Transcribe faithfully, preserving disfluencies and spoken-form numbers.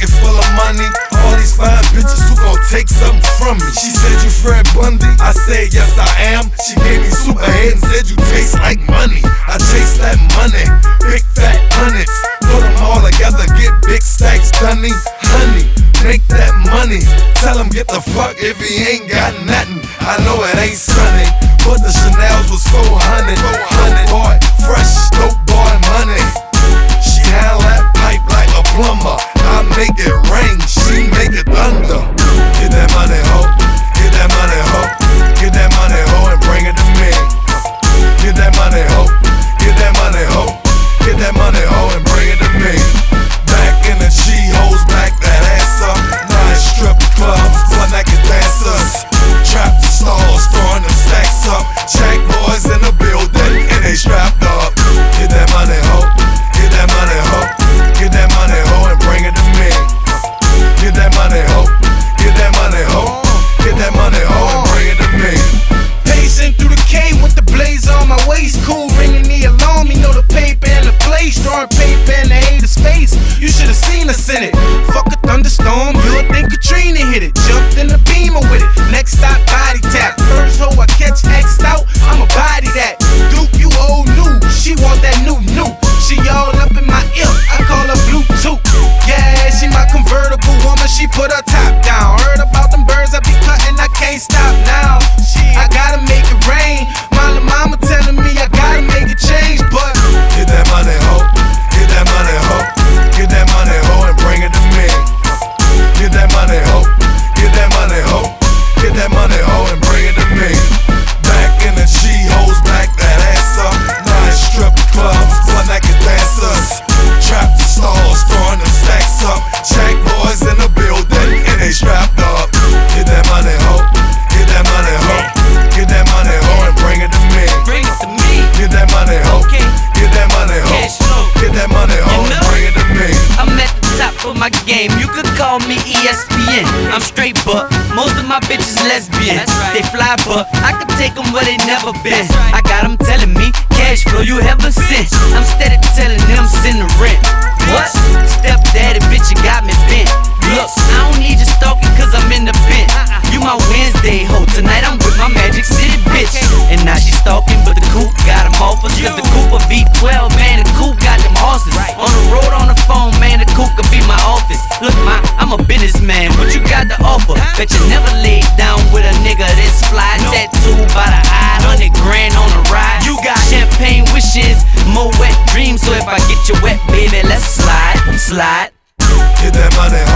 pocket full of money. All these fine bitches who gon' take something from me. She said you Fred Bundy, I said yes I am. She gave me super head and said you taste like money. I chase that money, big fat hundreds. Put them all together, get big stacks done. Honey, make that money. Tell him get the fuck if he ain't got nothing. I know it ain't sunny, but the Chanel's was four hundred. Boy, fresh, dope boy money. She handle that pipe like a plumber. I make it rain, she make it thunder. Get that money, ho. Get that money, ho. Get that money, ho, and bring it to me. Get that money, ho. Get that money, ho. Get that money, ho, and bring it to me. Back in the G-hoes, back that ass up. Nine strip clubs, one naked dancers. Trap stars, throwing them stacks up. Check boys in the building, and they strapped up. Get that money, ho. Get that money, ho. Get that money, ho, and bring it to me. Get that money, ho. Get that money, ho. Get that money, ho, and bring it to me. Pacing through the K with the blaze on my waist. Cool, ringing the alarm, you know the paper and the place. Drawing paper in the haters' face. You should've seen us in it. Fuck a thunderstorm, you'll think Katrina hit it. Jumped in the beamer with it. Next stop, body tap. First hoe I catch X'd out, I'ma body that. Duke, you old new. She want that new, new. She all up in my ear, I call her Bluetooth. Yeah, she my convertible woman, she put her top down. Heard about them birds I be cutting, I can't stop now. I gotta make it rain. My little mama telling me I gotta make a change, but get that money, ho. Get that money, ho. Get that money, ho, and bring it to me. Get that money, ho. Get that money, ho. Get that money, ho, and bring it to me. Back in the G-hoes, back that ass up. Nine strip clubs, one naked dancers. Trap stars, throwing them stacks up. Check boys in the building, and they strapped up. Get that money, ho. Get that money, ho. Get that money, ho, and bring it to me. Bring it to me. Get that money, ho. Okay. Get that money, ho. Cash flow. Get that money, ho, You and know? bring it to me. I'm at the top of my game, you could call me E S P N. I'm straight, but most of my bitches lesbian. That's right. They fly, but I could take them where they never been. That's right. I got them telling me, cash flow you ever since. I'm steady telling them send the rent. What? Step daddy, bitch, you got me bent. Look, I don't need you stalking cause I'm in the bent. You my Wednesday hoe, tonight I'm with my Magic City bitch. And now she stalking, but the coupe got them offers. Cause the coupe a V twelve, man, the coupe got them horses. On the road, on the phone, man, the coupe could be my office. Look, ma, I'm a businessman, what you got to offer? Bet you never laid down with a nigga this fly. Tattooed by the eye, hundred grand on the ride. You got champagne wishes, more wet dreams. So if I get you wet, baby, let's slide, slide. Get that money,